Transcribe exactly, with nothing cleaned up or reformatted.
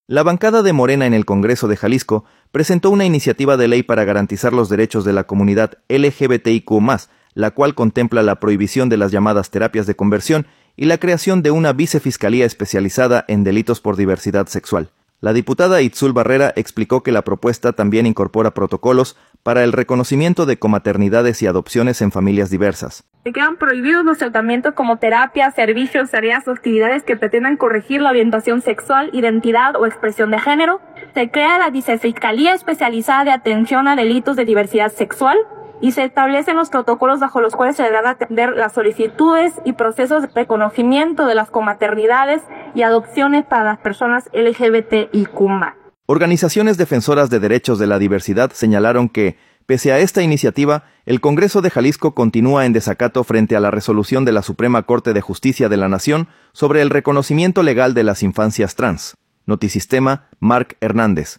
La bancada de Morena en el Congreso de Jalisco presentó una iniciativa de ley para garantizar los derechos de la comunidad L G B T I Q más, la cual contempla la prohibición de las llamadas terapias de conversión y la creación de una vicefiscalía especializada en delitos por diversidad sexual. La diputada Itzul Barrera explicó que la propuesta también incorpora protocolos para el reconocimiento de comaternidades y adopciones en familias diversas. Se quedan prohibidos los tratamientos como terapias, servicios, tareas o actividades que pretendan corregir la orientación sexual, identidad o expresión de género. Se crea la Vicefiscalía Especializada de Atención a Delitos de Diversidad Sexual y se establecen los protocolos bajo los cuales se deberán atender las solicitudes y procesos de reconocimiento de las comaternidades y adopciones para las personas L G B T I Q más. Organizaciones defensoras de derechos de la diversidad señalaron que, pese a esta iniciativa, el Congreso de Jalisco continúa en desacato frente a la resolución de la Suprema Corte de Justicia de la Nación sobre el reconocimiento legal de las infancias trans. Notisistema, Marc Hernández.